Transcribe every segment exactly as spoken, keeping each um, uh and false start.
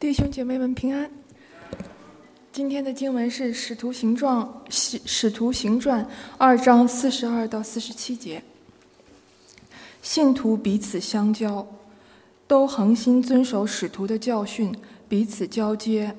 弟兄姐妹们平安。今天的经文是《使徒行传》使徒行传二章四十二到四十七节。信徒彼此相交，都恒心遵守使徒的教训，彼此交接，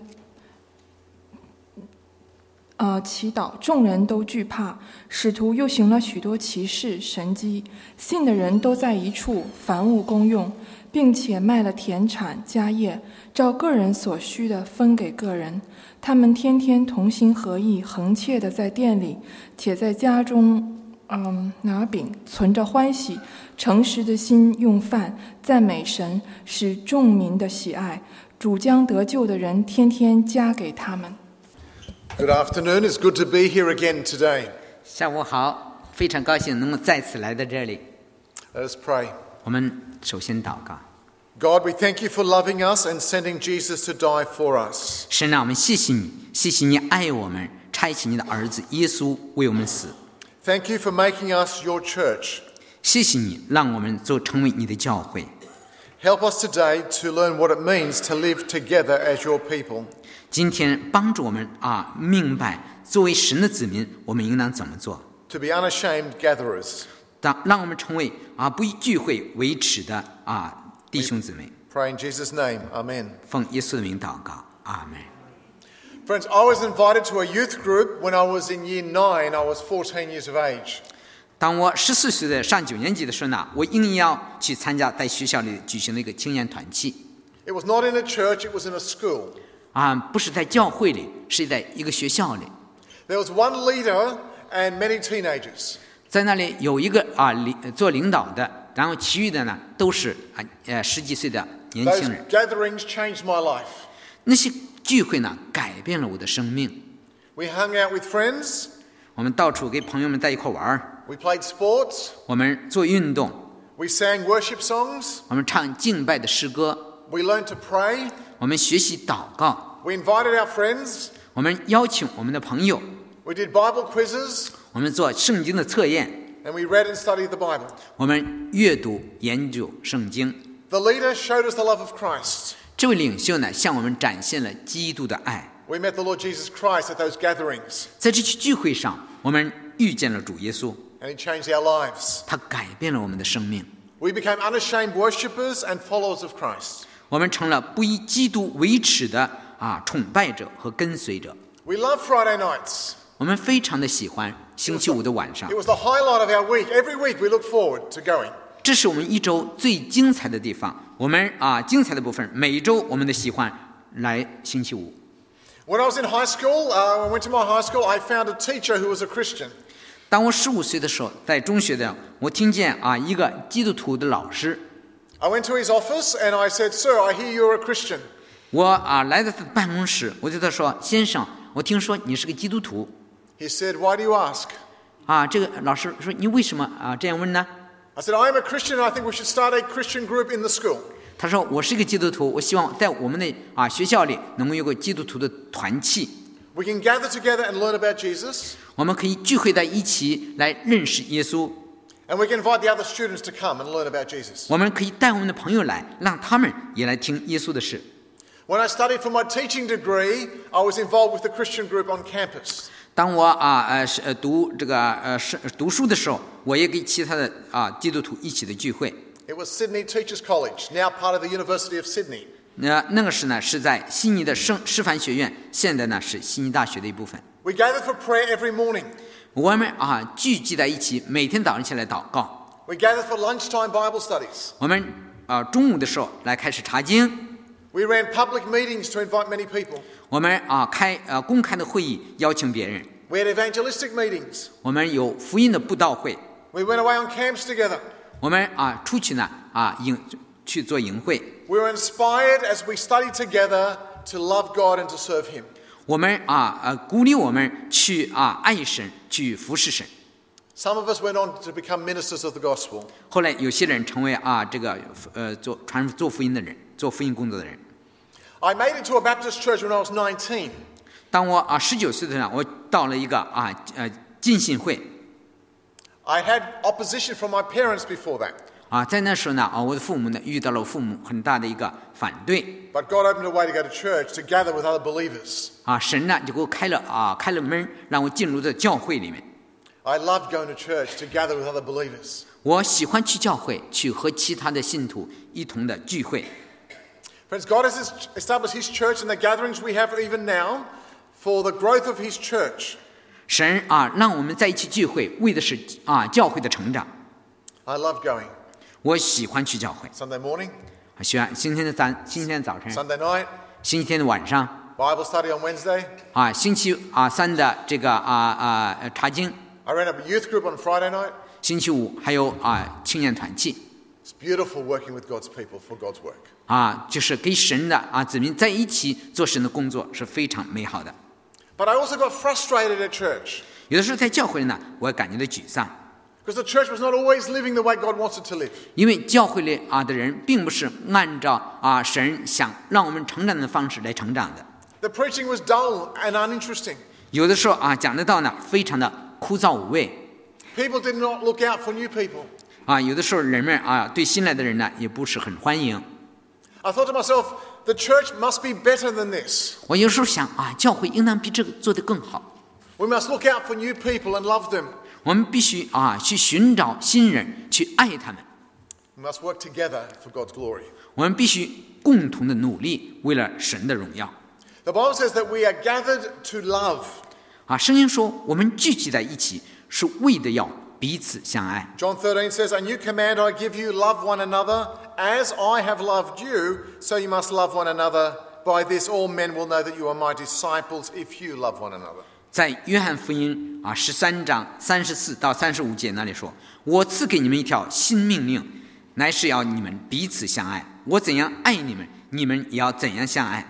呃，祈祷。众人都惧怕，使徒又行了许多奇事神迹，信的人都在一处，凡物公用，并且卖了田产家业，照个人所需的分给个人。他们天天同心合意，恒切的在店里，且在家中，嗯，拿饼，存着欢喜、诚实的心用饭，赞美神，使众民的喜爱。主将得救的人天天加给他们。 Good afternoon. It's good to be here again today. 下午好，非常高兴能够再次来到这里。 Let us pray. 我们首先祷告。 God, we thank you for loving us and sending Jesus to die for us. 神啊，我们谢谢你，谢谢你爱我们，差遣你的儿子耶稣为我们死。 Thank you for making us your church. 谢谢你，让我们做成为你的教会。 Help us today to learn what it means to live together as your people. 今天帮助我们啊，明白作为神的子民，我们应当怎么做。 To be unashamed gatherers. 当让我们成为啊不以聚会为耻的啊弟兄姊妹。 Pray in Jesus' name. Amen. 奉耶稣的名祷告，阿门。 Friends, I was invited to a youth group when I was in year nine. I was fourteen years of age. 当我十四岁的上九年级的时候呢，我应邀去参加在学校里举行的一个青年团契。 It was not in a church, it was in a school. 啊，不是在教会里，是在一个学校里。 There was one leader and many teenagers. 在那里有一个啊领做领导的，然后其余的呢都是啊呃十几岁的年轻人。 Those gatherings changed my life. 那些聚会呢改变了我的生命。 We hung out with friends. 我们到处跟朋友们在一块玩。 We played sports. 我们做运动。 We sang worship songs. 我们唱敬拜的诗歌。 We learned to pray. 我们学习祷告。 We invited our friends. 我们邀请我们的朋友。 We did Bible quizzes. 我们做圣经的测验。 And we read and studied the Bible. 我们阅读研究圣经。 The leader showed us the love of Christ. 这位领袖呢，向我们展现了基督的爱。 We met the Lord Jesus Christ at those gatherings. 在这些聚会上，我们遇见了主耶稣。 And he changed our lives. 他改变了我们的生命。 We became unashamed worshippers and followers of Christ. 我们成了不以基督为耻的啊崇拜者和跟随者。 We love Friday nights. 我们非常的喜欢星期五的晚上。 It was the highlight of our week. Every week we look forward to going. 这是我们一周最精彩的地方。我们啊精彩的部分，每一周我们都喜欢来星期五。 When I was in high school, uh, when I went to my high school, I found a teacher who was a Christian. 当我十五岁的时候，在中学的，我听见啊一个基督徒的老师。 I went to his office and I said, "Sir, I hear you're a Christian." 我啊来到他的办公室，我对他说：“先生，我听说你是个基督徒。” He said, "Why do you ask?" 啊，这个老师说：“你为什么啊这样问呢？” I said, "I am a Christian and I think we should start a Christian group in the school." 他说：“我是一个基督徒，我希望在我们的啊学校里能够有个基督徒的团契。” We can gather together and learn about Jesus. 我们可以聚会在一起来认识耶稣。 And we can invite the other students to come and learn about Jesus. 我们可以带我们的朋友来，让他们也来听耶稣的事。 When I studied for my teaching degree, I was involved with the Christian group on campus. 当我啊呃是读这个呃是读书的时候，我也跟其他的啊基督徒一起的聚会。 It was Sydney Teachers College, now part of the University of Sydney. 那那个时呢是在悉尼的圣师范学院，现在呢是悉尼大学的一部分。 We gathered for prayer every morning. 我们啊聚集在一起，每天早上起来祷告。 We gathered for lunchtime Bible studies. 我们啊中午的时候来开始查经。 We ran public meetings to invite many people. 我们啊开呃公开的会议，邀请别人。 We had evangelistic meetings. 我们有福音的布道会。 We went away on camps together. 我们啊出去呢啊营去做营会。 We were inspired as we studied together to love God and to serve Him. 我们啊呃鼓励我们去啊爱神，去服侍神。 Some of us went on to become ministers of the gospel. 后来有些人成为啊这个呃做传做福音的人，做福音工作的人。 I made it to a Baptist church when I was nineteen. 当我啊十九岁的时候，我到了一个啊呃浸信会。 I had opposition from my parents before that. 啊，在那时候呢，啊，我的父母呢遇到了父母很大的一个反对。 But God opened a way to go to church to gather with other believers. 啊，神呢就给我开了啊开了门，让我进入到教会里面。 I loved going to church to gather with other believers. 我喜欢去教会，去和其他的信徒一同的聚会。 Friends, God has established His church and the gatherings we have even now for the growth of His church. 神啊，让我们在一起聚会，为的是啊教会的成长。 I love going. 我喜欢去教会。 Sunday morning, 喜欢星期天的早，星期天的早晨， Sunday night, 星期天的晚上， Bible study on Wednesday. 啊，星期啊三的这个啊啊查经， I ran up a youth group on Friday night. 星期五还有啊青年团契。 It's beautiful working with God's people for God's work. 啊，就是跟神的啊子民在一起做神的工作是非常美好的。 But I also got frustrated at church 有的时候在教会里呢，我也感觉到沮丧， because the church was not always living the way God wants it to live. 因为教会里啊的人并不是按照啊神想让我们成长的方式来成长的。 The preaching was dull and uninteresting. 有的时候啊讲的道呢非常的枯燥无味， People did not look out for new people. 啊有的时候人们啊对新来的人呢也不是很欢迎。 I thought to myself, the church must be better than this. 我有时候想啊，教会应当比这个做得更好。 We must look out for new people and love them. 我们必须啊去寻找新人，去爱他们。 We must work together for God's glory. 我们必须共同的努力，为了神的荣耀。 The Bible says that we are gathered to love. 啊，圣经说我们聚集在一起，是为的要彼此相爱。 John thirteen says, A new command I give you, love one another. As I have loved you, so you must love one another. By this all men will know that you are my disciples if you love one another. 在约翰福音啊十三章三十四到三十五节那里说：“我赐给你们一条新命令，乃是要你们彼此相爱。我怎样爱你们，你们也要怎样相爱。”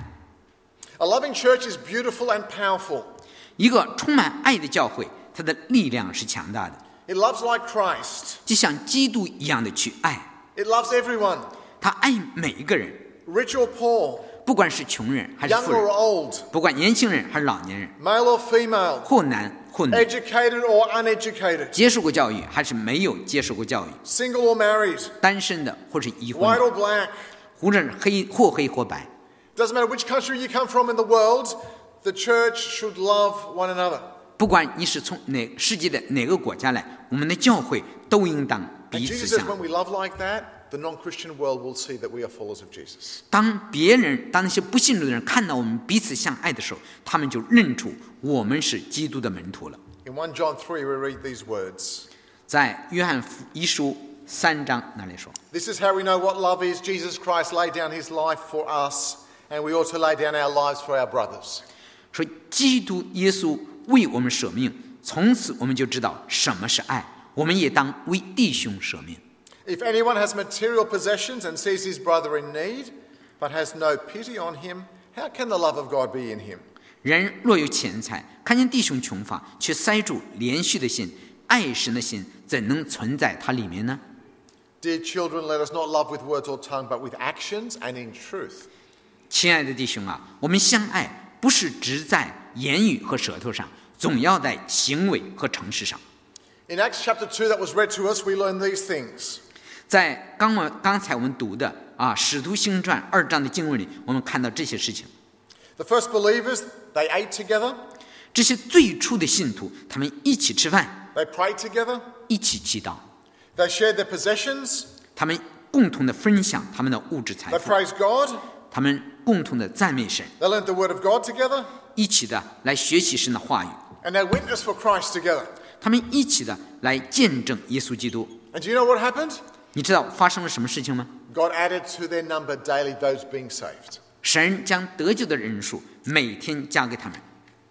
A loving church is beautiful and powerful. 一个充满爱的教会，它的力量是强大的， It loves like Christ. 就像基督一样的去爱。 It loves everyone, 他爱每一个人， rich or poor, 不管是穷人还是 young 富 or 人， old, 不管年轻人还是老年人， male or female, 或男或女， educated or uneducated, 接受过教育还是没有接受过教育， single or married, 单身的或是已婚 white 的， or black. 无论是黑或黑或白， Doesn't matter which country you come from in the world, the church should love one another. 不管你是从哪世界的哪个国家来，我们的教会都应当 And 彼此 Jesus says 相 when 爱。 we love like that, the non-Christian world will see that we are followers of Jesus. 当别人，当那些不信主的人看到我们彼此相爱的时候，他们就认出我们是基督的门徒了。 In First John three, we read these words. 在约翰福一书三章那里说。 This is how we know what love is. Jesus Christ laid down his life for us, and we ought to lay down our lives for our brothers. 说基督耶稣为我们舍命，从此我们就知道什么是爱，我们也当为弟兄舍命。 If anyone has material possessions and sees his brother in need, but has no pity on him, how can the love of God be in him? 人若有钱财，看见弟兄穷乏，却塞住连续的心，爱神的心怎能存在他里面呢？ Dear children, let us not love with words or tongue, but with actions and in truth. 亲爱的弟兄啊，我们相爱不是只在言语和舌头上，总要在行为和诚实上。 In Acts chapter two that was read to us, we learn these things. 在刚我刚才我们读的啊《使徒行传》二章的经文里，我们看到这些事情。 The first believers, they ate together, 这些最初的信徒，他们一起吃饭， they prayed together, 一起祈祷， they shared their possessions, 他们共同的分享他们的物质财 they 富， praised God, 他们共同的赞美神， they learned the word of God together, 一起的来学习神的话语， and they witnessed for Christ together. 他们一起的来见证耶稣基督。 And do you know what happened? 你知道发生了什么事情吗？ God added to their number daily those being saved. 神将得救的人数每天加给他们。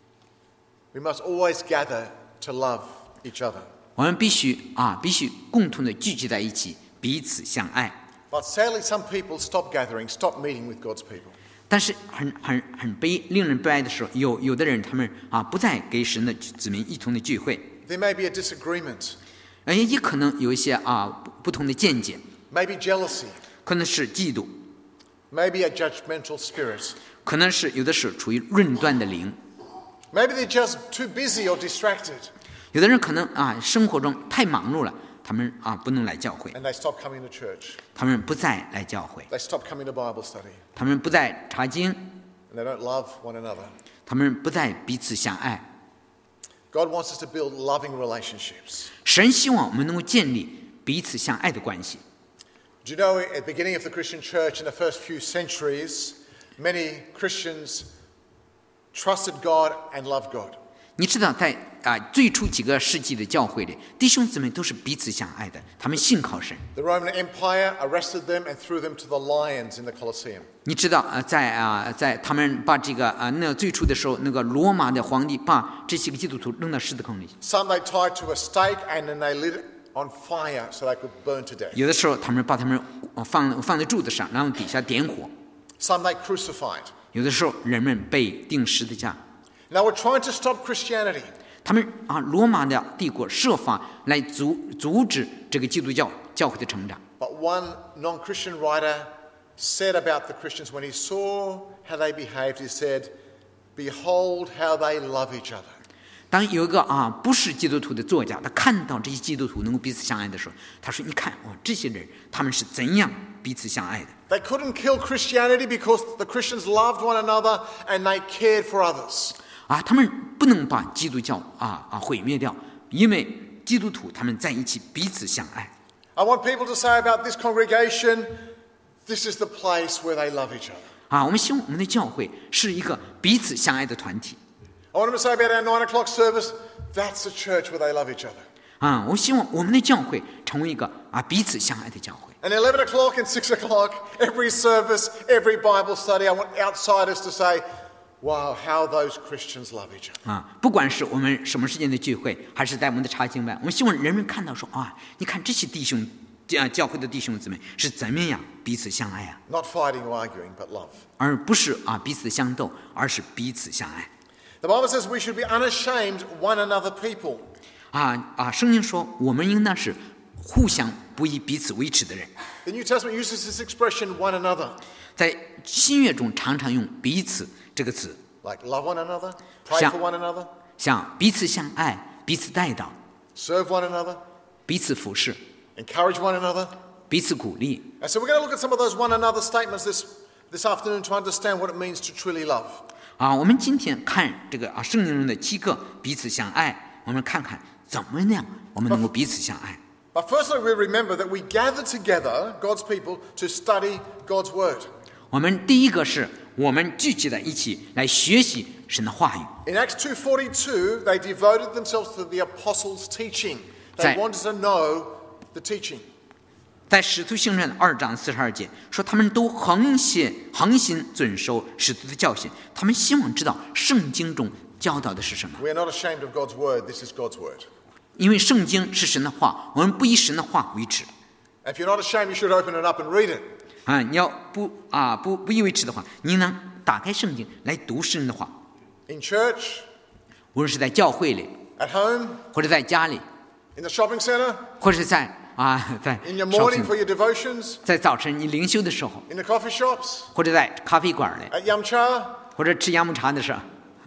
We must always gather to love each other. 我们必须啊，必须共同的聚集在一起，彼此相爱。 But sadly, some people stop gathering, stop meeting with God's people. 但是很很很悲，令人悲哀的是，有有的人他们啊不再给神的子民一同的聚会， There may be a disagreement, 哎，也可能有一些啊不不同的见解， maybe jealousy, 可能是嫉妒， maybe a judgmental spirit. 可能是有的是处于论断的灵， Maybe they're just too busy or distracted. 有的人可能啊生活中太忙碌了， 他们啊不能来教会， And they stop coming to church. 他们不再来教会， They stop coming to Bible study. 他们不再查经， And they don't love one another. 他们不再彼此相爱。 God wants us to build loving relationships. 神希望我们能够建立彼此相爱的关系。 Do you know, at the beginning of the Christian church in the first few centuries, many Christians trusted God and loved God. 你知道在啊最初几个世纪的教会里，弟兄姊妹都是彼此相爱的，他们信靠神。 The Roman Empire arrested them and threw them to the lions in the Colosseum. 你知道啊，在啊在他们把这个啊那最初的时候，那个罗马的皇帝把这些个基督徒扔到狮子坑里， Some they tied to a stake and then they lit it on fire so they could burn to death. 有的时候他们把他们放放在柱子上，然后底下点火。 Some they crucified. 有的时候人们被钉十字架。 Now we're trying to stop Christianity. 他们啊，罗马的帝国设法来阻阻止这个基督教教会的成长。 But one non-Christian writer said about the Christians when he saw how they behaved, he said, "Behold how they love each other." 当有一个啊不是基督徒的作家，他看到这些基督徒能够彼此相爱的时候，他说：“你看哦，这些人他们是怎样彼此相爱的。” They couldn't kill Christianity because the Christians loved one another and they cared for others. 啊，他们不能把基督教啊啊毁灭掉，因为基督徒他们在一起彼此相爱。 I want people to say about this congregation, this is the place where they love each other. 啊，我们希望我们的教会是一个彼此相爱的团体。 I want them to say about our nine o'clock service, that's a church where they love each other. 啊，我希望我们的教会成为一个啊彼此相爱的教会。 And eleven o'clock and six o'clock, every service, every Bible study, I want outsiders to say, wow, how those Christians love each other. 啊，不管是我们什么时间的聚会，还是在我们的查经班，我们希望人们看到说啊，你看这些弟兄，啊，教会的弟兄姊妹是怎么样彼此相爱啊， Not fighting or arguing, but love. 而不是啊彼此相斗，而是彼此相爱。 The Bible says we should be unashamed one another people. 啊啊，圣经说我们应当是互相不以彼此为耻的人。 The New Testament uses this expression, one another, 在新约中常常用彼此这个词， like love one another, pray 像 for one another, 像彼此相爱、彼此带导、 serve one another, 彼此服侍、 encourage one another. 彼此鼓励。 And so we're going to look at some of those one another statements this, this afternoon to understand what it means to truly love. 啊，我们今天看这个啊圣经中的七个彼此相爱，我们看看怎么样我们能够彼此相爱。 But firstly, we remember that we gather together, God's people, to study God's word. 我们第一个是我们聚集在一起来学习神的话语。 In Acts two forty-two, they devoted themselves to the apostles' teaching. They Say- wanted to know the teaching. 在使徒行传的二章四十二节说，他们都恒心恒心遵守使徒的教训，他们希望知道圣经中教导的是什么。 We are not ashamed of God's word. This is God's word. 因为圣经是神的话，我们不以神的话为耻 If you're not ashamed, you should open it up and read it. 啊！你要不啊不不以为耻的话，你能打开圣经来读神的话， In church, 无论是在教会里， at home, 或者在家里， in the shopping centre, 或者是在啊在 in your 早 morning 晨 for your devotions, 在早晨你灵修的时候， in the coffee shops, 或者在咖啡馆里， at Yum Cha. 或者吃洋木茶的时候，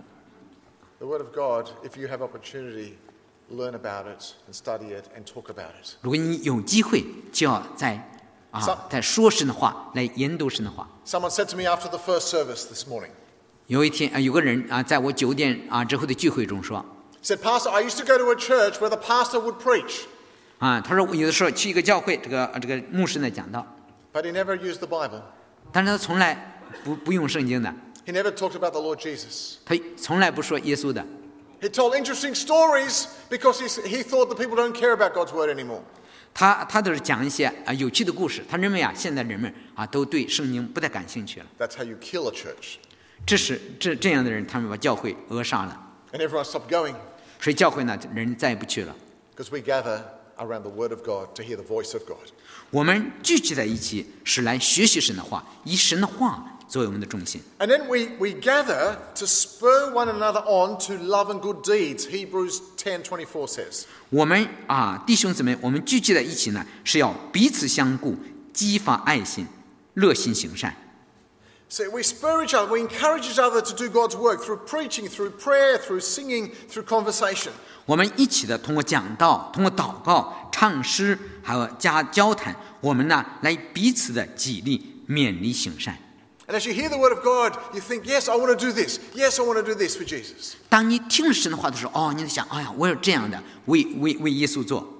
The word of God, if you have opportunity, learn about it and study it and talk about it. 如果你有机会，就要在啊 So- 在说神的话，来研读神的话。 Someone said to me after the first service this morning, 有一天啊，有个人啊，在我九点啊之后的聚会中说 said, Pastor, I used to go to a church where the pastor would preach, 啊，他说我有的时候去一个教会，这个啊这个牧师呢讲道， but he never used the Bible. 但是他从来不不用圣经的， He never talked about the Lord Jesus. 他从来不说耶稣的。 He told interesting stories because he, he thought the people don't care about God's word anymore. 他他都是讲一些啊有趣的故事，他认为啊现在人们啊都对圣经不太感兴趣了。 That's how you kill a church. 这是这这样的人，他们把教会扼杀了， And everyone stopped going 所以教会呢人再也不去了。 because we gather around the word of God to hear the voice of God. 我们聚集在一起是来学习神的话，以神的话作为我们的重心。 And then we, we gather to spur one another on to love and good deeds, Hebrews ten twenty-four says. 我们啊，弟兄姊妹，我们聚集在一起呢，是要彼此相顾，激发爱心，热心行善。 So we spur each other, we encourage each other to do God's work through preaching, through prayer, through singing, through conversation. 我们一起的通过讲道，通过祷告、唱诗，还有加交谈，我们呢来彼此的激励、勉励行善。 And as you hear the word of God, you think, yes, I want to do this. Yes, I want to do this for Jesus. 当你听神的话的时候，哦，你在想，哎呀，我有这样的，为为为耶稣做。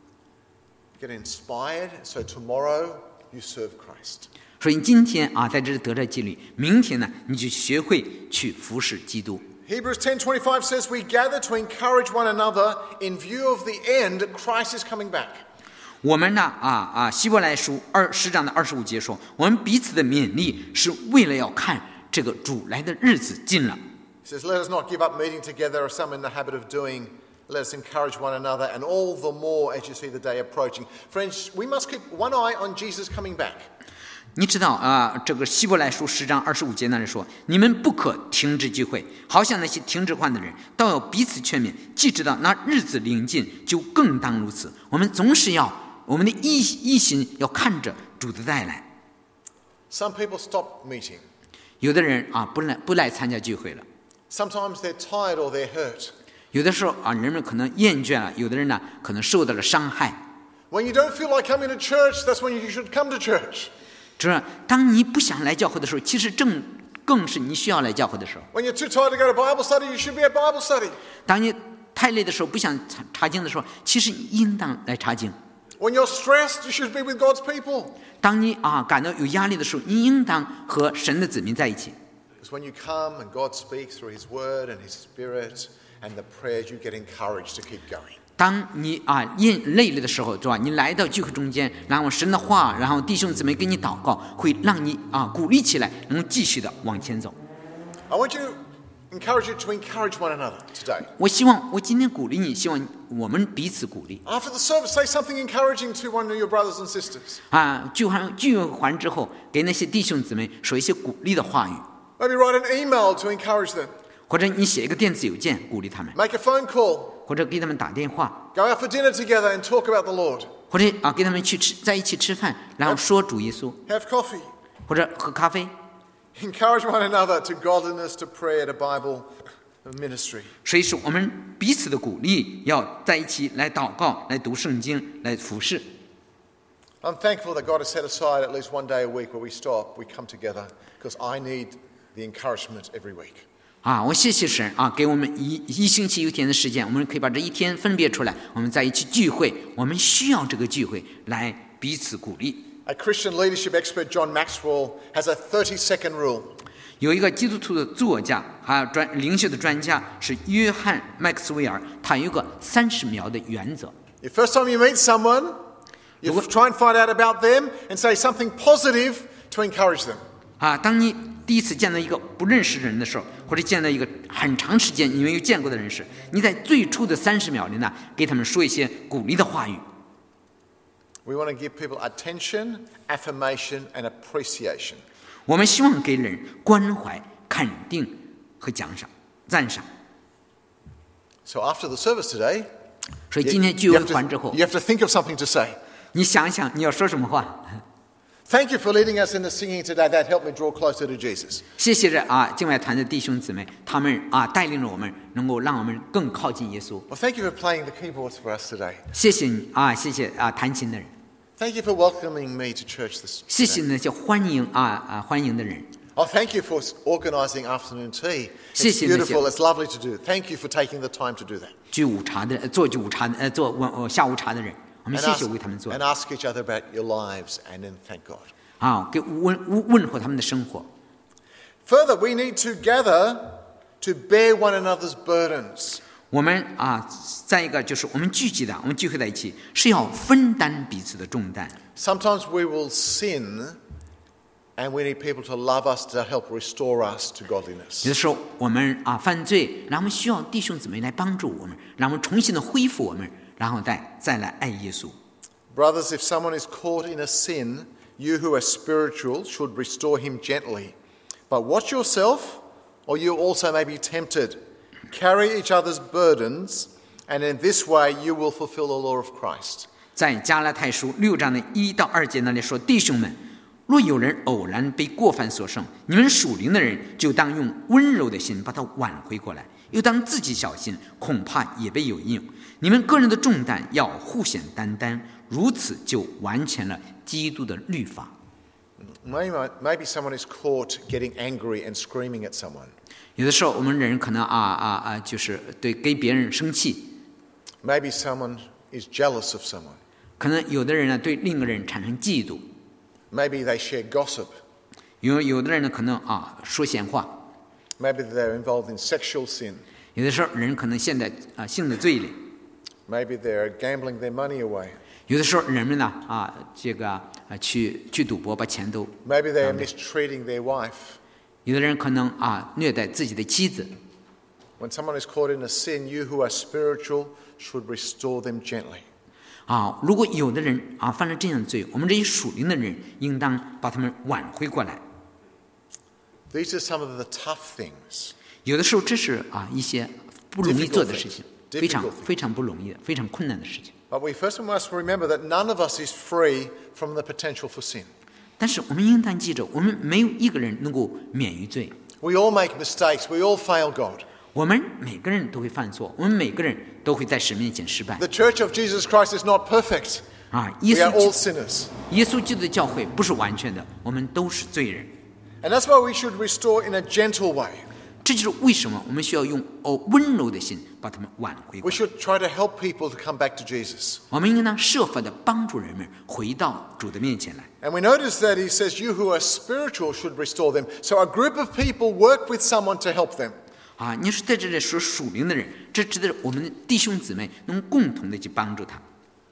Get inspired, so tomorrow you serve Christ. 所以你今天啊，在这里得着激励，明天呢，你就学会去服侍基督。 Hebrews ten twenty-five says, we gather to encourage one another in view of the end, Christ is coming back. 我们呢，啊啊，希伯来书二十章的二十五节说，我们彼此的勉励是为了要看这个主来的日子近了。 He says, let us not give up meeting together as some in the habit of doing. Let us encourage one another, and all the more as you see the day approaching. Friends, we must keep one eye on Jesus coming back. 你知道啊，这个希伯来书十章二十五节那里说，你们不可停止聚会，好像那些停止患的人，倒要彼此劝勉，既知道那日子临近，就更当如此。我们总是要我们的一一心要看着主的带来。 Some people stop meeting. 有的人啊，不来不来参加聚会了。 Sometimes they're tired or they're hurt. 有的时候啊，人们可能厌倦了；有的人呢，可能受到了伤害。 When you don't feel like coming to church, that's when you should come to church. 这当你不想来教会的时候，其实正更是你需要来教会的时候。 When you're too tired to go to Bible study, you should be at Bible study. 当你太累的时候，不想查查经的时候，其实你应当来查经。 When you're stressed, you should be with God's people. 当你啊感到有压力的时候，你应当和神的子民在一起。 Because when you come and God speaks through His Word and His Spirit and the prayers, you get encouraged to keep going. 当你啊厌累了的时候，是吧？你来到聚会中间，然后神的话，然后弟兄姊妹给你祷告，会让你啊鼓励起来，能继续的往前走。 I want you to encourage you to encourage one another today. 我希望我今天鼓励你，希望我们彼此鼓励。 After the service, say something encouraging to one of your brothers and sisters. 啊，聚完聚会完之后，给那些弟兄姊妹说一些鼓励的话语， Maybe write an email to encourage them. 或者你写一个电子邮件鼓励他们， Make a phone call. 或者给他们打电话， Go out for dinner together and talk about the Lord. 或者啊给他们去吃在一起吃饭，然后说主耶稣， Have coffee. 或者喝咖啡。 Encourage one another to godliness, to prayer, to Bible ministry. 所以说，我们彼此的鼓励，要在一起来祷告、来读圣经、来服侍。 I'm thankful that God has set aside at least one day a week where we stop, we come together, because I need the encouragement every week. 啊，我谢谢神啊，给我们一一星期一天的时间，我们可以把这一天分别出来，我们在一起聚会。我们需要这个聚会来彼此鼓励。 A Christian leadership expert, John Maxwell, has a thirty-second rule. 有一个基督徒的作家，还有专灵修的专家是约翰麦克斯韦尔，他有一个三十秒的原则。 The first time you meet someone, you try and find out about them and say something positive to encourage them. 啊，当你第一次见到一个不认识的人的时候，或者见到一个很长时间你没有见过的人时，你在最初的三十秒里呢，给他们说一些鼓励的话语。 We want to give people attention, affirmation, and appreciation. 我们希望给人关怀、肯定和奖赏、赞赏。 So after the service today, 所以 you, 今天聚 you 会 have 完之 to, 后， you have to think of something to say. 你想想你要说什么话。 Thank you for leading us in the singing today. That helped me draw closer to Jesus. 谢谢着啊，境外团的弟兄姊妹，他们啊带领着我们，能够让我们更靠近耶稣。 Well, thank you for playing the keyboards for us today. 谢谢你啊，谢谢啊弹琴的人， Thank you for welcoming me to church this 谢谢 today. 那些欢迎啊啊欢迎的人。 Oh, thank you for organising afternoon tea. 谢 It's 谢那些 beautiful. It's lovely to do. Thank you for taking the time to do that. 聚午茶的呃做聚午茶的呃做晚呃下午茶的人，我们 And 谢 ask, 谢为他们做 and ask each other about your lives and then thank God. 啊，给问问问候他们的生活。 Further, we need to gather to bear one another's burdens. 我们啊，再一个就是我们聚集的，我们聚会在一起是要分担彼此的重担。 Sometimes we will sin and we need people to love us to help restore us to 有 godliness. 的时候我们啊犯罪，然后我们需要弟兄姊妹来帮助我们，让我们重新的恢复我们，然后再再来爱耶稣。 Brothers, if someone is caught in a sin, you who are spiritual should restore him gently. But watch yourself, or you also may be tempted. Carry each other's burdens, and in this way you will fulfill the law of Christ. 在加拉太书六章的一到二节那里说：“弟兄们， 若有人偶然被过犯所胜，你们属灵的人就当用温柔的心把他挽回过来，又当自己小心，恐怕也被有应。你们个人的重担要互显担当，如此就完全了基督的律法。 Maybe, maybe someone is caught getting angry and screaming at someone. 有的时候我们人可能啊啊啊，就是对给别人生气。 Maybe someone is jealous of someone. 可能有的人呢对另一个人产生嫉妒。 Maybe they share gossip. 有有的人呢可能啊说闲话。 Maybe they're involved in sexual sin. 有的时候人可能陷在啊性的罪里。 Maybe they're gambling their money away. 有的时候人们呢啊这个啊去去赌博，把钱都。 Maybe they are mistreating their wife. 有的人可能啊虐待自己的妻子。 When someone is caught in a sin, you who are spiritual should restore them gently. 啊，如果有的人啊犯了这样的罪，我们这些属灵的人应当把他们挽回过来。 These are some of the tough things. 有的时候这是啊一些不容易做的事情， Difficult things. 非常非常不容易的，非常困难的事情。 But we first must remember that none of us is free from the potential for sin. 但是我们应当记着，我们没有一个人能够免于罪。 We all make mistakes. We all fail God. 我们每个人都会犯错，我们每个人都会在神面前失败。 The Church of Jesus Christ is not perfect. 啊，耶 We are 稣 all 基 sinners. 耶稣基督的教会不是完全的，我们都是罪人。 And that's why we should restore in a gentle way. 这就是为什么我们需要用哦温柔的心把他们挽回过 We 来。 should try to help people to come back to Jesus. 我们应当设法的帮助人们回到主的面前来。 And we notice that he says, you who are spiritual should restore them. So a group of people work with someone to help them. 啊，你是在这里说属灵的人，这指的是我们的弟兄姊妹能共同的去帮助他。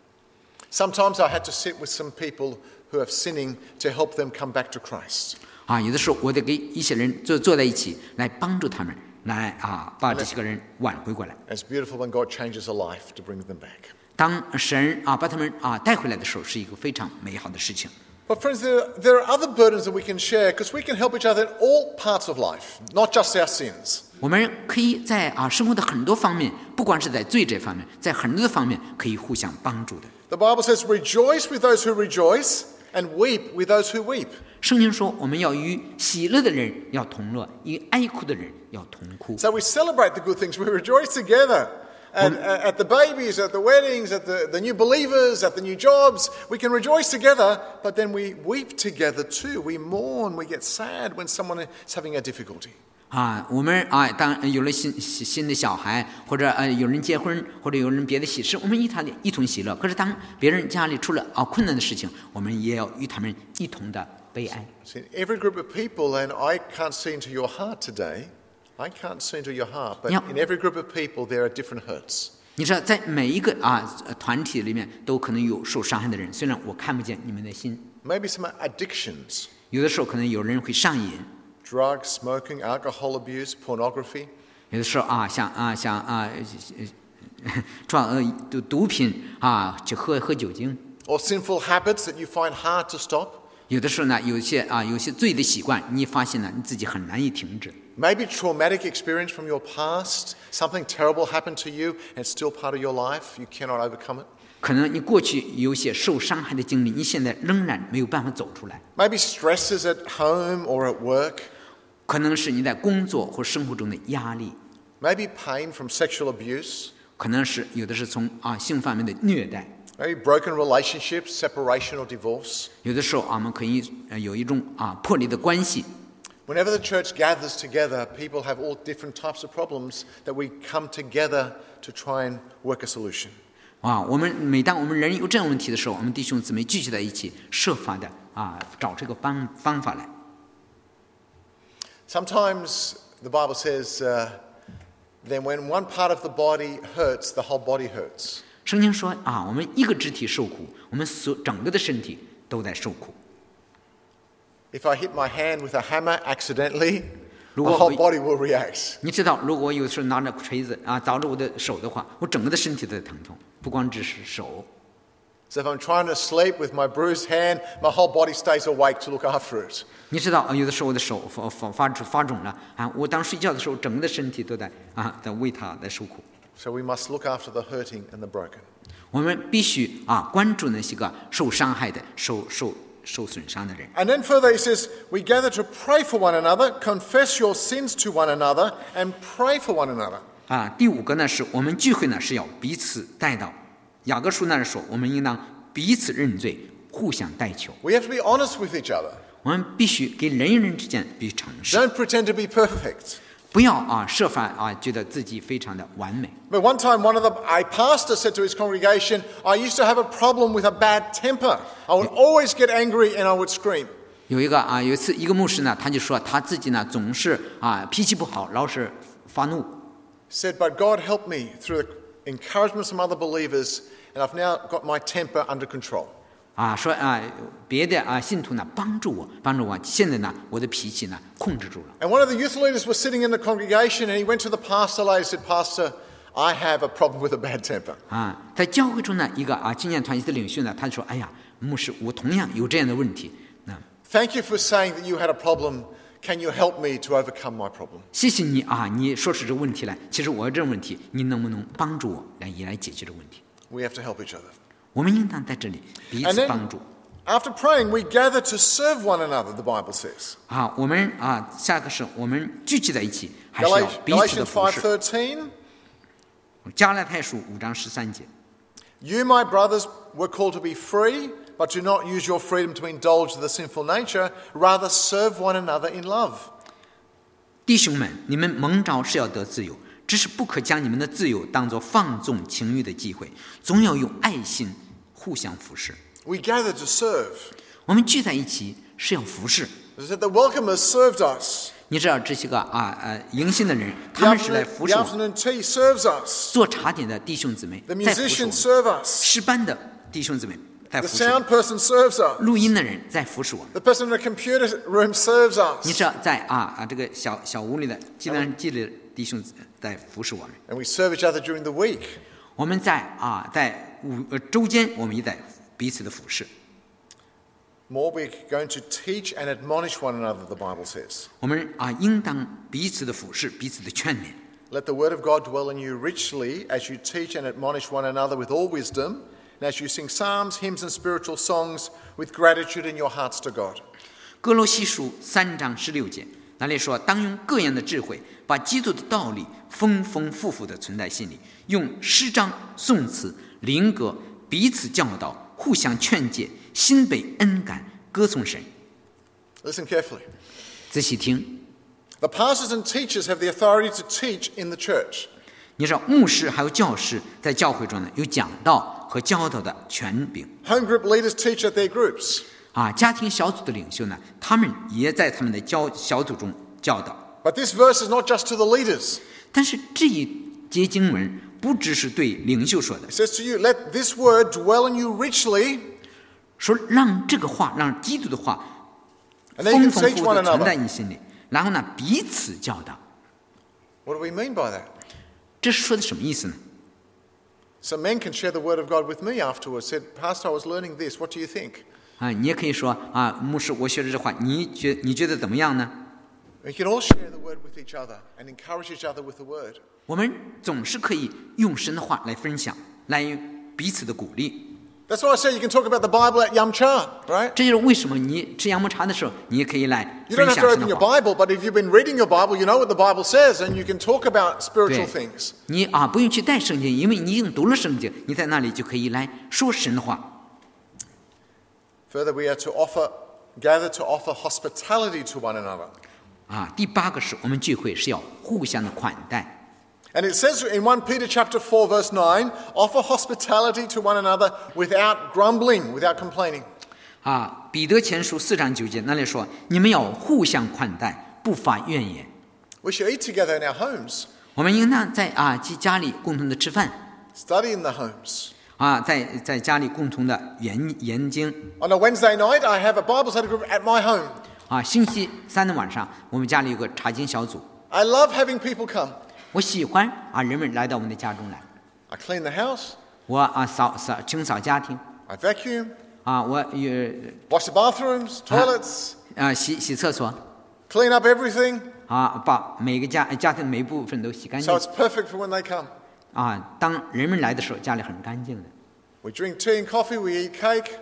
Sometimes I had to sit with some people who are sinning to help them come back to Christ. 啊，有的时候我得给一些人坐坐在一起，来帮助他们，来啊把这些个人挽回过来。 It's beautiful when God changes a life to bring them back. 当神啊把他们啊带回来的时候，是一个非常美好的事情。 But friends, there, there are other burdens that we can share because we can help each other in all parts of life, not just our sins. 我们可以在啊生活的很多方面，不光是在罪这方面，在很多的方面可以互相帮助的。 The Bible says, rejoice with those who rejoice and weep with those who weep. 圣经说，我们要与喜乐的人要同乐，与哀哭的人要同哭。 So we celebrate the good things. We rejoice together. At, at the babies, at the weddings, at the, the new believers, at the new jobs. We can rejoice together, but then we weep together too. We mourn, we get sad when someone is having a difficulty. 啊，我们啊，当有了新新的小孩，或者呃有人结婚，或者有人别的喜事，我们一同一同喜乐。可是当别人家里出了啊困难的事情，我们也要与他们一同的悲哀。 See, every group of people, and I can't see into your heart today. I can't see into your heart, but Yeah. in every group of people, there are different hurts. 你知道，在每一个啊团体里面，都可能有受伤害的人。虽然我看不见你们的心， Maybe some addictions, 有的时候可能有人会上瘾， drugs, smoking, alcohol abuse, pornography. 有的时候啊，像啊像啊撞呃毒毒品啊，去喝喝酒精。 Or sinful habits that you find hard to stop. 有的时候呢，有些啊有些罪的习惯，你发现了你自己很难以停止。 Maybe traumatic experience from your past. Something terrible happened to you and it's still part of your life. You cannot overcome it. 可能你过去有些受伤害的经历，你现在仍然没有办法走出来。 Maybe stresses at home or at work. 可能是你在工作或生活中的压力， Maybe pain from sexual abuse. 可能是有的是从啊性方面的虐待， Maybe broken relationships, separation or divorce. 有的时候啊我们可以呃有一种啊破裂的关系。 Whenever the church gathers together, people have all different types of problems that we come together to try and work a solution. 啊，我们每当我们人有这样问题的时候，我们弟兄姊妹聚集在一起，设法的啊找这个方方法来。 Sometimes the Bible says, uh, then when one part of the body hurts, the whole body hurts. 圣经说啊，我们一个肢体受苦，我们所整个的身体都在受苦。 If I hit my hand with a hammer accidentally, my 如果 whole body will react. 你知道，如果我有时候拿着锤子啊凿着我的手的话，我整个的身体都在疼痛，不光只是手。 So if I'm trying to sleep with my bruised hand, my whole body stays awake to look after it. 你知道，啊有的时候我的手发发发发肿了啊，我当睡觉的时候，整个的身体都在啊在为它在受苦。 So we must look after the hurting and the broken. 我们必须啊关注那些个受伤害的、受受受损伤的人。 And then further he says, we gather to pray for one another, confess your sins to one another, and pray for one another. 啊，第五个呢，是我们聚会呢是要彼此代祷。雅各书那儿说，我们应当彼此认罪，互相代求。 We have to be honest with each other. 我们必须给人与人之间必须诚实， Don't pretend to be perfect. 不要啊设法啊觉得自己非常的完美。 But one time, one of the a pastor said to his congregation, I used to have a problem with a bad temper. I would always get angry and I would scream. 有一个啊，有一次一个牧师呢，他就说他自己呢总是啊脾气不好，老是发怒。 Said, but God helped me through the encouragement of some other believers, and I've now got my temper under control. 啊，说啊，别的啊信徒呢帮助我，帮助我，现在呢我的脾气呢控制住了。 And one of the youth leaders was sitting in the congregation, and he went to the pastor later and said, Pastor, I have a problem with a bad temper. 啊，在教会中呢，一个啊青年团体的领袖呢，他就说：“哎呀，牧师，我同样有这样的问题。那 Thank you for saying that you had a problem. Can you help me to overcome my problem? 谢谢你啊，你说出这个问题来。其实我有这个问题，你能不能帮助我来也来解决这个问题？ We have to help each other. 我们应当在这里彼 And 此 then, 帮助。 after praying, we gather to serve one another, the Bible says. 啊，我们啊，下个是我们聚集在一起，还是要 Gal- 彼此的 Galatians 服 five 侍。 thirteen. 加拉太书五章十三节。 You, my brothers, were called to be free, but do not use your freedom to indulge the sinful nature. Rather, serve one another in love. 弟兄们，你们蒙召是要得自由，只是不可将你们的自由当作放纵情欲的机会，总要用爱心互相服侍。 We gather to serve. 我们聚在一起是要服侍。 It said the welcomers served us. 你知道这些个啊呃迎新的人， The 他们是来 afternoon, 服 the 侍我。 afternoon tea serves us. 做茶点的弟兄姊妹 The 在服侍我 musicians 们， serve us. 诗班的弟兄姊妹在 The 服侍我 sound person serves 们， us. 录音的人在服侍我们。 The person in the computer room serves 你 us. 知道在啊啊这个小小屋里的计算机的弟兄在服侍我们。 And we serve each other during the week. 我们在啊在五呃周间，我们也在彼此的服侍。 More, we're going to teach and admonish one another, the Bible says. 我们啊应当彼此的服侍，彼此的劝勉。 Let the word of God dwell in you richly as you teach and admonish one another with all wisdom, and as you sing psalms, hymns, and spiritual songs with gratitude in your hearts to God. 哥罗西书三章十六节，那里说：“当用各样的智慧，把基督的道理丰丰富富的存在心里，用诗章、颂词、灵歌彼此教导，互相劝诫，心被恩感，歌颂神。” Listen carefully. 仔细听， The pastors and teachers have the authority to teach in the church. 你知道牧师还有教师在教会中呢有讲道和教导的权柄 Home group leaders teach at their groups. 啊，家庭小组的领袖呢，他们也在他们的教小组中教导。 But this verse is not just to the leaders. 但是这一节经文不只是对领袖说的， It says to you, let this word dwell in you richly, 说让这个话，让基督的话 and then you 丰 can 丰 teach 富富 one 的存在 another. 你心里，然后呢彼此教导。 What do we mean by that? 这是说的什么意思呢？ Some men can share the word of God with me afterwards. Said, Pastor, I was learning this. What do you think? 啊，你也可以说啊，牧师，我学了这话，你觉你觉得怎么样呢？ We can all share the word with each other and encourage each other with the word. 我们总是可以用神的话来分享，来彼此的鼓励。 That's why I say you can talk about the Bible at Yum Cha, right? 这就是为什么你吃洋木茶的时候，你也可以来 You 分 don't have 享 to 神 open 的 your 话。 Bible, but if you've been reading your Bible, you know what the Bible says, and you can talk about spiritual 对 things. 你啊，不用去带圣经，因为你已经读了圣经，你在那里就可以来说神的话。 Further, we are to offer, gather to offer hospitality to one another. 啊，第八个是我们聚会是要互相的款待。 And it says in First Peter chapter four, verse nine, offer hospitality to one another without grumbling, without complaining. 啊，彼得前书四章九节那里说，你们要互相款待，不发怨言。 We should eat together in our homes, 我们应当在啊在家里共同的吃饭， study in the homes. 啊，在在家里共同的研研经。 On a Wednesday night, I have a Bible study group at my home. 啊，星期三的晚上，我们家里有个查经小组。 I love having people come. 我喜欢啊人们来到我们的家中来， I clean the house, 我啊扫扫清扫家庭， I vacuum, 啊我也 wash the bathrooms, toilets, 啊洗洗厕所， clean up everything, 啊把每个家家庭每部分都洗干 so 净。 it's perfect for when they come. 啊，当人们来的时候，家里很干净的。 We drink tea and coffee, we eat cake,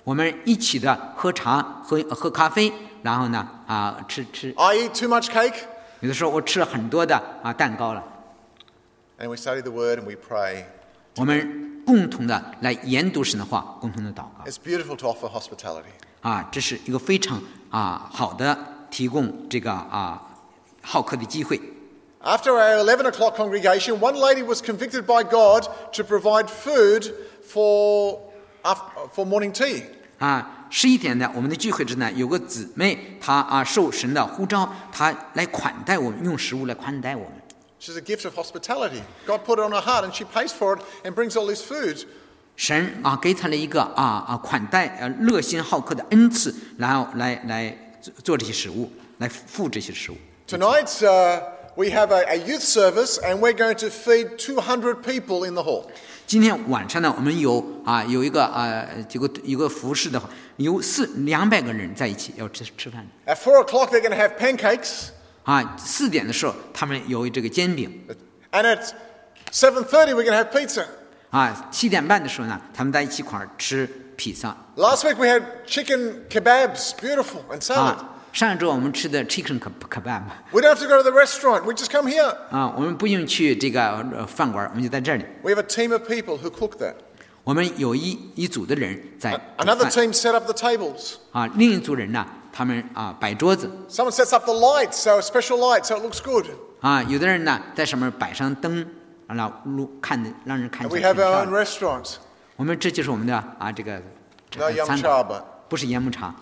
我们一起的喝茶、喝喝咖啡，然后呢啊吃吃。 I eat too much cake. 有的时候我吃了很多的啊蛋糕了。 And we study the word and we pray. 我们共同的来研读神的话，共同的祷告。 It's beautiful to offer hospitality. 啊，这是一个非常啊好的提供这个啊好客的机会。 After our eleven o'clock congregation, one lady was convicted by God to provide food for, for morning tea. 啊，十一点的我们的聚会之呢，有个姊妹，她啊受神的呼召，她来款待我们，用食物来款待我们。 She's a gift of hospitality. God put it on her heart and she pays for it and brings all this food. 神啊给她了一个啊啊款待呃热心好客的恩赐，然后来来做这些食物，来付这些食物。 Tonight uh, we have a, a youth service and we're going to feed two hundred people in the hall. 今天晚上呢，我们有啊有一个啊这个一个服饰的话，有四两百个人在一起要吃吃饭。 At four o'clock they're going to have pancakes. 啊，四点的时候他们有这个煎饼。 And at seven thirty we're going to have pizza. 啊，七点半的时候呢，他们在一起一块儿吃披萨。 Last week we had chicken kebabs, beautiful, and salad. 啊，上一周我们吃的 chicken kebab。 We don't have to go to the restaurant. We just come here. 啊，我们不用去这个饭馆，我们就在这里。 We have a team of people who cook that. 我们有一一组的人在煮 Another 饭。 team set up the tables. 啊，另一组人呢，他们啊摆桌子。 Someone sets up the lights, so a special light, so it looks good. 啊，有的人呢在上面摆上灯，让路看的让人看 And 起 we 来 have 很 our 漂 own 亮。 restaurant. 我们这就是我们的啊这个 No yum 餐 cha, 馆， but 不是盐木茶。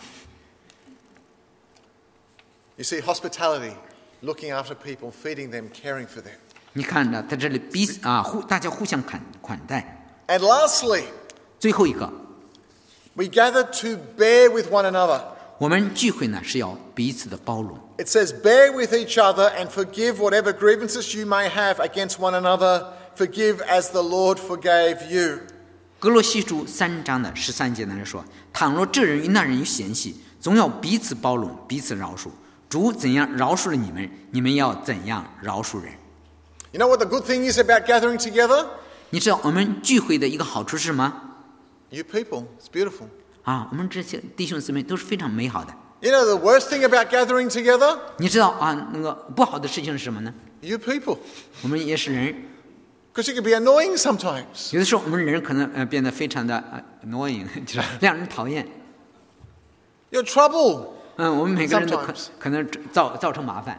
you see, hospitality, looking after people, feeding them, caring for them. 你看着在这里彼此啊互大家互相款款待。 And lastly, 最后一个， we gather to bear with one another. 我们聚会呢是要彼此的包容。 It says, bear with each other and forgive whatever grievances you may have against one another. Forgive as the Lord forgave you. 哥罗西书三章的十三节那里说：倘若这人与那人有嫌隙，总要彼此包容，彼此饶恕。主怎样饶恕了你们，你们要怎样饶恕人。 You know what the good thing is about gathering together? 你知道我们聚会的一个好处是什么？ You people, it's beautiful. 啊，我们这些弟兄姊妹都是非常美好的。 You know the worst thing about gathering together? 你知道啊，那个不好的事情是什么呢？ You people. 我们也是人， Because you can be annoying sometimes. 有的时候我们人可能呃变得非常的呃 annoying，就是让人讨厌。 You're trouble. 嗯，我们每个人都可 Sometimes. 可能造造成麻烦。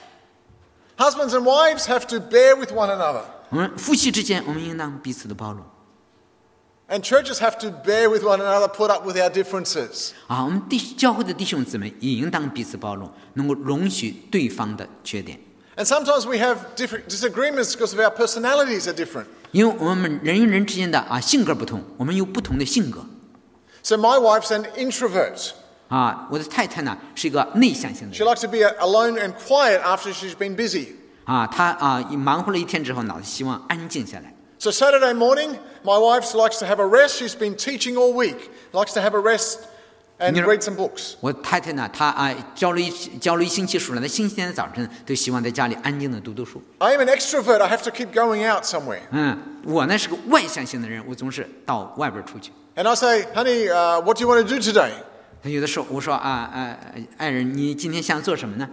Husbands and wives have to bear with one another. 我们夫妻之间，我们应当彼此的包容。 And churches have to bear with one another, put up with our differences. 啊，我们弟教会的弟兄姊妹也应当彼此包容，能够容许对方的缺点。 And sometimes we have different disagreements because of our personalities are different. 因为我们人与人之间的啊性格不同，我们有不同的性格。 So my wife's an introvert. 啊，我的太太呢是一个内向性的 She 人。 likes to be alone and quiet after she's been busy. 啊，她啊忙活了一天之后，脑子希望安静下来。 So Saturday morning, my wife likes to have a rest. She's been teaching all week. Likes to have a rest and You know- read some books. 我太太呢，她啊教了一教了一星期书了，她星期天的早晨都希望在家里安静的读读书。 I am an extrovert. I have to keep going out somewhere. 嗯，我呢是个外向型的人，我总是到外边出去。 And I say, honey, uh, what do you want to do today? 有的时候我说啊啊，爱人，你今天想做什么呢？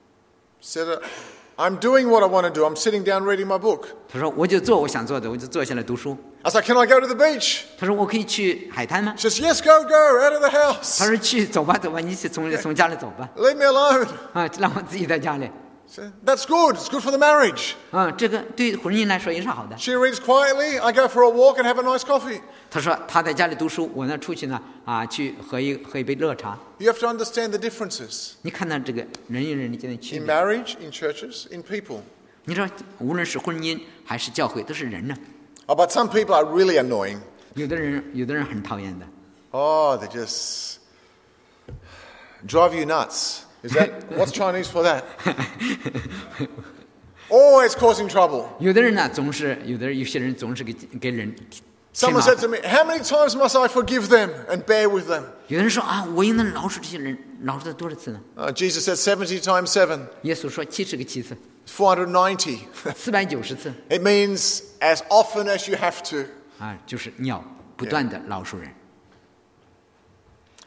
Said, uh, I'm doing what I want to do. I'm sitting down reading my book. 他说我就做我想做的，我就坐下来读书。 I said, can I go to the beach? 他说我可以去海滩吗？ She says, yes, go, go, out of the house. 他说去走吧走吧，你去从从家里走吧， Leave me alone. 啊，让我自己在家里。 Said, that's good. It's good for the marriage. 啊，这个对婚姻来说也是好的。 She reads quietly. I go for a walk and have a nice coffee. 他说他在家里读书，我呢出去呢啊去喝一喝一杯热茶。 You have to understand the differences 你看到这个人与人之间的区 in 别， marriage, in churches, in people. 你知道，无论是婚姻还是教会，都是人呢。 Oh, but some people are really annoying. 有的人有的人很讨厌的， Oh, they just drive you nuts. Is that what's Chinese for that? Always causing trouble. 有的人呢总是有的人有些人总是给给人添 Someone 麻 said 烦。 to me, how many times must I forgive them and bear with them? 有的人说啊，我应当饶恕这些人，饶恕他多少次呢？ Uh, Jesus said seventy times seven, 耶稣说七十个七次， four hundred ninety. 四百九十次 It means as often as you have to. 啊，就是你要不断的饶恕人。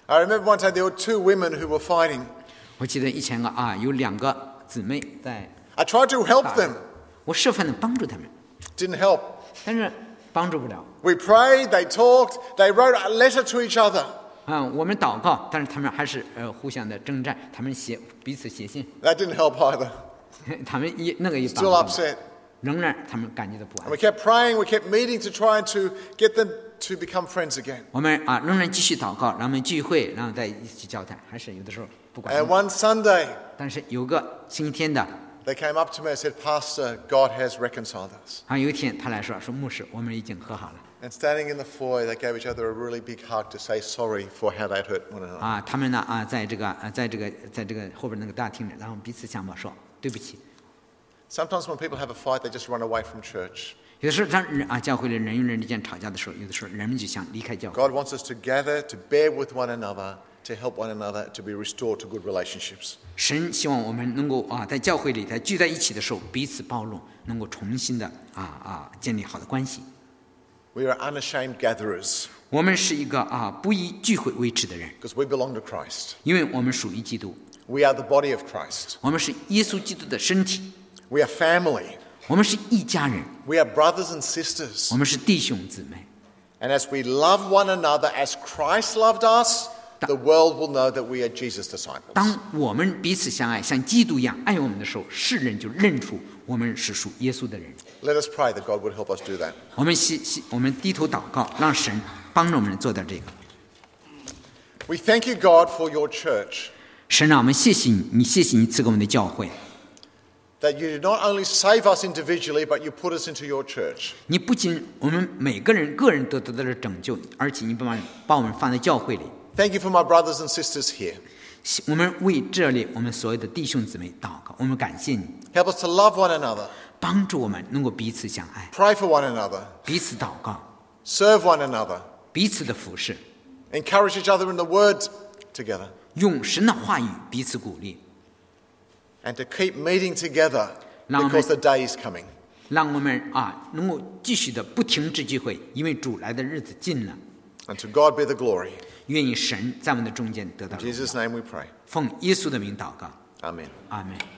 I remember one time there were two women who were fighting. 我记得以前啊啊有两个姊妹在 I tried to help 打 them. 我示范的帮助他们， Didn't help. 但是帮助不了。 We prayed, they talked, they wrote a letter to each other. 啊，我们祷告，但是他们还是呃互相的征战，他们写彼此写信， That didn't help either. 他们一那个也帮 Still 助不了 upset. 仍然他们感觉到不 And 安 we。kept praying, we kept meeting to try to get them to become friends again. 我们啊仍然继续祷告，让他们聚会，然后再一起交谈，还是有的时候不管 And 用。 one Sunday, 但是有个星期天的 they came up to me and said, Pastor, God has reconciled us. 啊，有一天他来说说牧师，我们已经和好了 And standing in the foyer, they gave each other a really big hug to say sorry for how they'd hurt one another. 啊。他们呢啊在这个啊在这个在这个后边那个大厅里，然后彼此相抱说对不起。 Sometimes when people have a fight, they just run away from church. 有的时候当人啊教会里人与人之间吵架的时候，有的时候人们就想离开教会。 God wants us to gather, to bear with one another, to help one another to be restored to good relationships. 神希望我们能够啊，在教会里，在聚在一起的时候，彼此包容，能够重新的啊啊建立好的关系。 We are unashamed gatherers 我们是一个啊不以聚会为耻的人， because we belong to Christ. 因为我们属于基督， We are the body of Christ. 我们是耶稣基督的身体， We are family. 我们是一家人， We are brothers and sisters. 我们是弟兄姊妹。 And as we love one another as Christ loved us, the world will know that we are Jesus' disciples. 当我们彼此相爱，像基督一样爱我们的时候，世人就认出我们是属耶稣的人。 Let us pray that God would help us do that. 我们希希我们低头祷告，让神帮助我们做到这个。 We thank you, God, for your church, 神啊，我们谢谢你，你谢谢你赐给我们的教会。 that you did not only save us individually, but you put us into your church. 你不仅我们每个人个人都得到了拯救，而且你把把我们放在教会里。 Thank you for my brothers and sisters here. 我们为这里我们所有的弟兄姊妹祷告，我们感谢你， Help us to love one another, 帮助我们能够彼此相爱， pray for one another, 彼此祷告， serve one another, 彼此的服侍， encourage each other in the word together, 用神的话语彼此鼓励， and to keep meeting together Now, because the day is coming. 让我们啊能够继续的不停止聚会，因为主来的日子近了。 And to God be the glory. 愿意神在我们的中间得到 In 荣耀。 Jesus' name we pray. 奉耶稣的名祷告， Amen. 阿门。